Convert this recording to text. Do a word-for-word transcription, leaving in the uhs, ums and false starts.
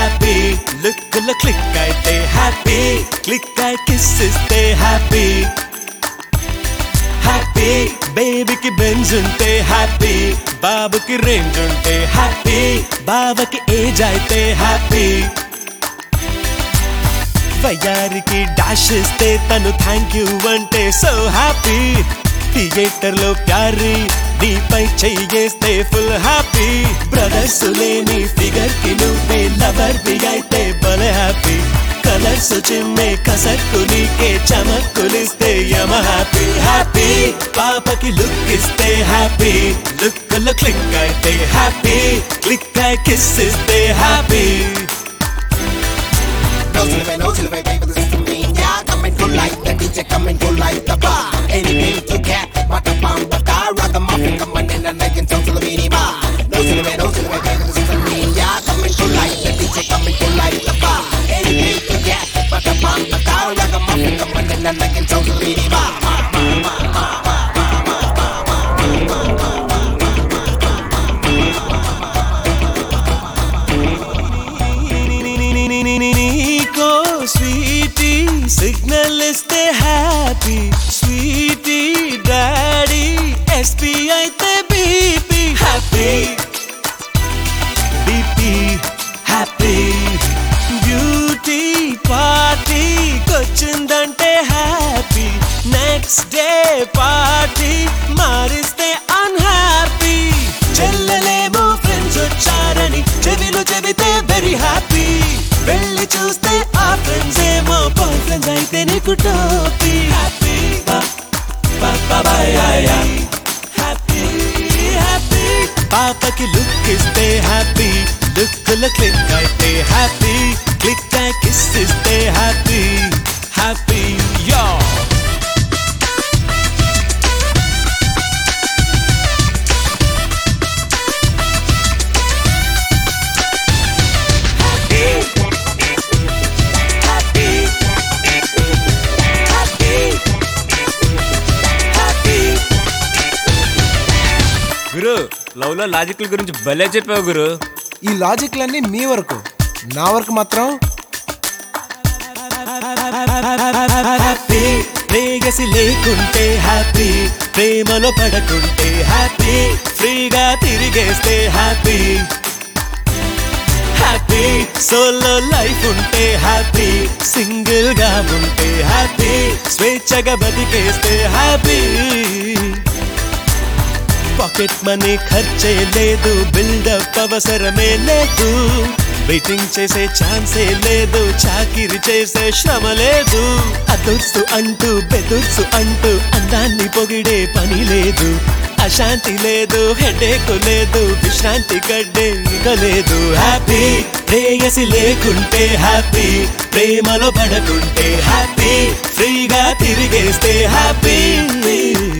Happy look లో click అయితే happy click అయి కిస్ ఇస్తే హ్యాపీ హ్యాపీ బేబీకి బెంజ్ ఉంటే హ్యాపీ బాబుకి రేంజ్ ఉంటే హ్యాపీ బావకి ఏజ్ అయితే హ్యాపీ వయ్యారికి డాష్ ఇస్తే తను థ్యాంక్ యూ అంటే సో హ్యాపీ థియేటర్ లో ప్యారీ నీపై చెయ్యేస్తే ఫుల్ హ్యాపీ బ్రదర్స్ లేని ఫిగర్ కి నువ్వే లవర్ వి అయితే భలే హ్యాపీ కలర్స్ చిమ్మే కసక్కు నీకే చమక్కులిస్తే యమ హ్యాపీ హ్యాపీ పాపకి లుక్ ఇస్తే హ్యాపీ లుక్ లో క్లిక్ అయితే హ్యాపీ క్లిక్ అయి కిస్ ఇస్తే happy No to the way, no to the way, baby, this is me. Yeah, come and go like the D J, come and go like the bar. Anything to get, but the bomb, but the rock the muffin, come on in and I can talk to the mini bar. No to the way, no to the way, baby, this is me. Yeah, come and go like the D J, come and go like the bar. Anything to get, but the bomb, but the rock the muffin, come on in and I can talk to the mini bar. Sweety signal ఇస్తే happy sweety daddy SP అయితే BP happy BP happy beauty పార్టీకొచ్చిందంటే happy next day party మారిస్తే unhappy చెల్లెలేమో friends వచ్చారని చెవిలో చెబితే very happy వెళ్ళి చూస్తే ఆ ఫ్రెండ్స్ ఏమో బాయ్ ఫ్రెండ్స్ అయితే నీకు టోపీ హ్యాపీ హ్యాపీ హ్యాపీ పాపకి లుక్ ఇస్తే హ్యాపీ లుక్ లో క్లిక్ అయితే హ్యాపీ క్లిక్ అయి కిస్ ఇస్తే హ్యాపీ హ్యాపీ యో గురు లవ్ లో లాజిక్ల గురించి భలే చెప్పావు గురు ఈ లాజిక్లన్నీ మీ వరకు నా వరకు మాత్రం హ్యాపీ ప్రేయసి లేకుంటే హ్యాపీ ప్రేమలో పడకుంటే హ్యాపీ ఫ్రీగా తిరిగేస్తే హ్యాపీ హ్యాపీ సోలో లైఫ్ ఉంటే హ్యాపీ సింగిల్ గా ఉంటే హ్యాపీ స్వేచ్ఛగా బతికేస్తే హ్యాపీ పాకెట్ మనీ ఖర్చే లేదు బిల్డప్ అవసరమే లేదు వెయిటింగ్ చేసే ఛాన్సే లేదు చాకిరి చేసే శ్రమ లేదు అదుర్సు అంటూ బెదుర్సు అంటూ అందాన్ని పొగిడే పని లేదు అశాంతి లేదు హెడేక్ లేదు విశ్రాంతి గడ్డే ఇక లేదు హ్యాపీ ప్రేయసి లేకుంటే హ్యాపీ ప్రేమలో పడకుంటే హ్యాపీ ఫ్రీగా తిరిగేస్తే హ్యాపీ